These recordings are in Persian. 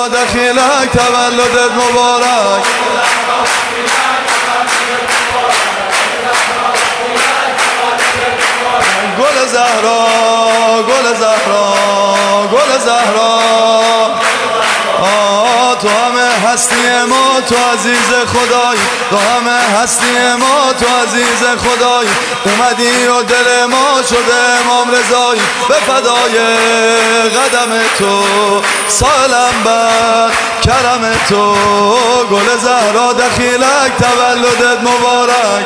زهرا دخیلک تولدت مبارک. گل زهرا گل زهرا گل زهرا، تو همه هستی ما، تو عزیز خدایی، تو همه هستی ما، تو عزیز خدایی. اومدی و دل ما شده امام رضایی، به فدای قدم تو سالم بر کرم تو. گل زهرا دخیلک تولدت مبارک.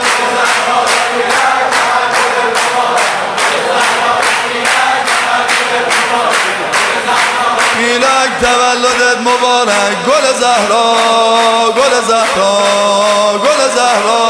دخیلک تولدت مبارک. گل زهرا گل زهرا گل زهرا،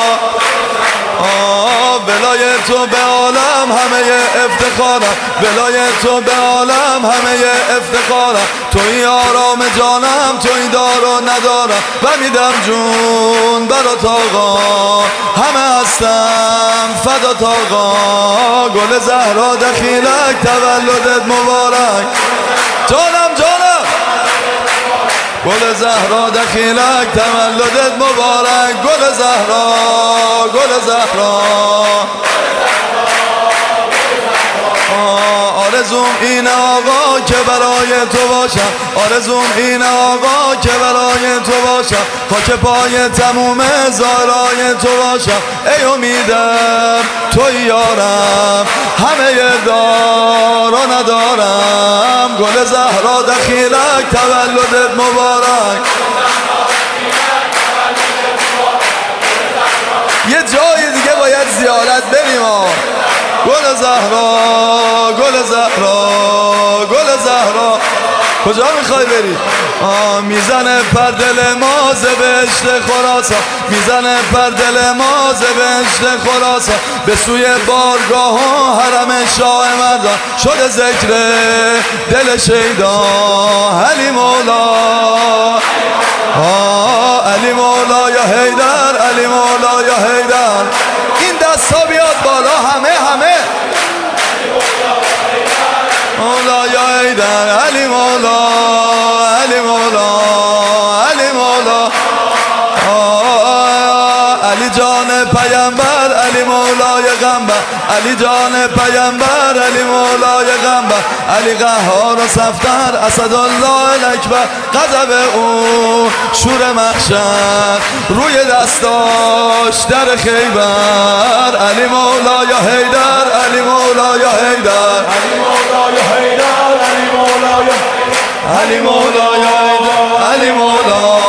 ولای تو به عالم همه افتخارم، ولای تو به عالم همه افتخارم. توی آرام جانم، توی دار و ندارم و میدم جون برات آقا، همه هستم فدات آقا. گل زهرا دخیلک تولدت مبارک. جانم جانم گل زهرا دخیلک تولدت مبارک. گل زهرا گل زهرا، آرزوم اینه آقا که برای تو باشم، آرزوم اینه آقا که برای تو باشم، خاک پای تموم زارای تو باشم. ای امیدم توی یارم، همه دار و ندارم. گل زهرا دخیلک تولدت مبارک. یه جای دیگه باید زیارت بریم. گل زهرا گل زهرا گل زهرا، کجا میخوای بری؟ میزنه پر دل ما ز بهشت خراسان، میزنه پر دل ما ز بهشت خراسان. به سوی بارگاه و حرم شاه مردان، شده ذکر دل شیدا علی مولا. علی مولا یا حیدر، علی مولا یا حیدر. این دستا بیاد بالا همه مولا یا حیدر. علی مولا علی مولا علی مولا، علی جان پیامبر، علی مولای غمبر، علی جان پیامبر، علی مولای غمبر. علی قهار و صفتر، اسدالله الاکبر. غضب او شور محشر، روی دستاش در خیبر. علی مولا یا حیدر، علی مولا یا حیدر، علی مولا یا حیدر، علی مولا یا علی مولا یا حیدر، علی مولا.